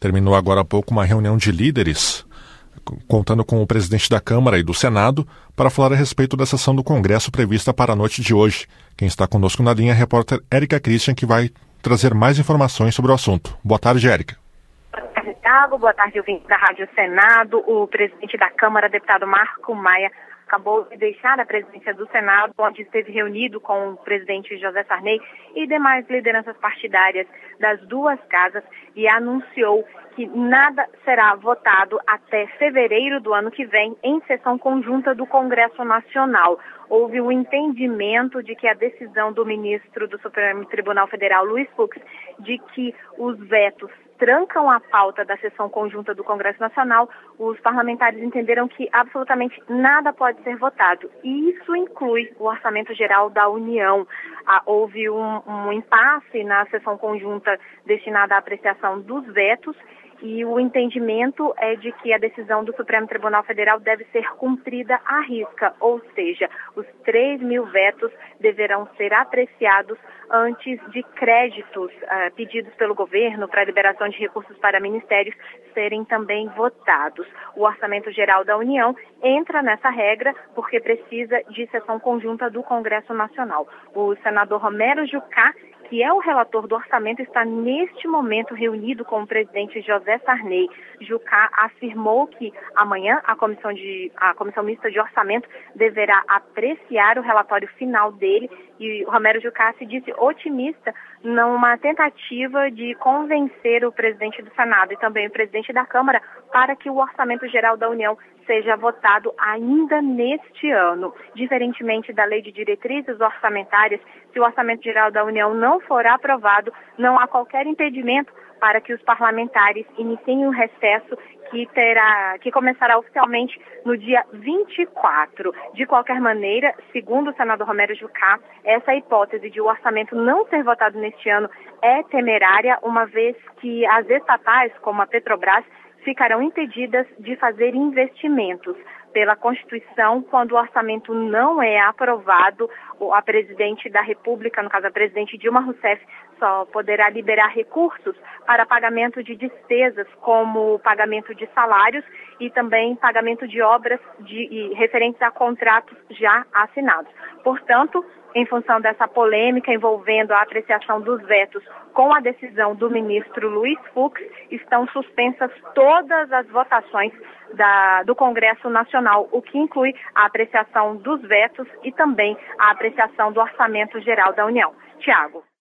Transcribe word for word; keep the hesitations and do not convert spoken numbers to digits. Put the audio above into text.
Terminou agora há pouco uma reunião de líderes, contando com o presidente da Câmara e do Senado, para falar a respeito da sessão do Congresso prevista para a noite de hoje. Quem está conosco na linha é a repórter Érica Christian, que vai trazer mais informações sobre o assunto. Boa tarde, Érica. Boa tarde, Thiago. Boa tarde, ouvinte da Rádio Senado. O presidente da Câmara, deputado Marco Maia, acabou de deixar a presidência do Senado, onde esteve reunido com o presidente José Sarney e demais lideranças partidárias das duas casas, e anunciou que nada será votado até fevereiro do ano que vem em sessão conjunta do Congresso Nacional. Houve o entendimento de que a decisão do ministro do Supremo Tribunal Federal, Luiz Fux, de que os vetos trancam a pauta da sessão conjunta do Congresso Nacional, os parlamentares entenderam que absolutamente nada pode ser votado. E isso inclui o Orçamento Geral da União. Ah, houve um, um impasse na sessão conjunta destinada à apreciação dos vetos, e o entendimento é de que a decisão do Supremo Tribunal Federal deve ser cumprida à risca, ou seja, os três mil vetos deverão ser apreciados antes de créditos uh, pedidos pelo governo para liberação de recursos para ministérios serem também votados. O Orçamento Geral da União entra nessa regra porque precisa de sessão conjunta do Congresso Nacional. O senador Romero Jucá, que é o relator do orçamento, está neste momento reunido com o presidente José Sarney. Jucá afirmou que amanhã a comissão, de, a comissão mista de orçamento deverá apreciar o relatório final dele, e o Romero Jucá se disse otimista numa tentativa de convencer o presidente do Senado e também o presidente da Câmara para que o Orçamento Geral da União seja votado ainda neste ano. Diferentemente da Lei de Diretrizes Orçamentárias, se o Orçamento Geral da União não for aprovado, não há qualquer impedimento para que os parlamentares iniciem um recesso que terá, que começará oficialmente no dia vinte e quatro. De qualquer maneira, segundo o senador Romero Jucá, essa hipótese de o orçamento não ser votado neste ano é temerária, uma vez que as estatais, como a Petrobras, ficarão impedidas de fazer investimentos. Pela Constituição, quando o orçamento não é aprovado, a presidente da República, no caso a presidente Dilma Rousseff, só poderá liberar recursos para pagamento de despesas, como pagamento de salários e também pagamento de obras de, e, referentes a contratos já assinados. Portanto, em função dessa polêmica envolvendo a apreciação dos vetos com a decisão do ministro Luiz Fux, estão suspensas todas as votações da, do Congresso Nacional, o que inclui a apreciação dos vetos e também a apreciação do Orçamento Geral da União. Tiago.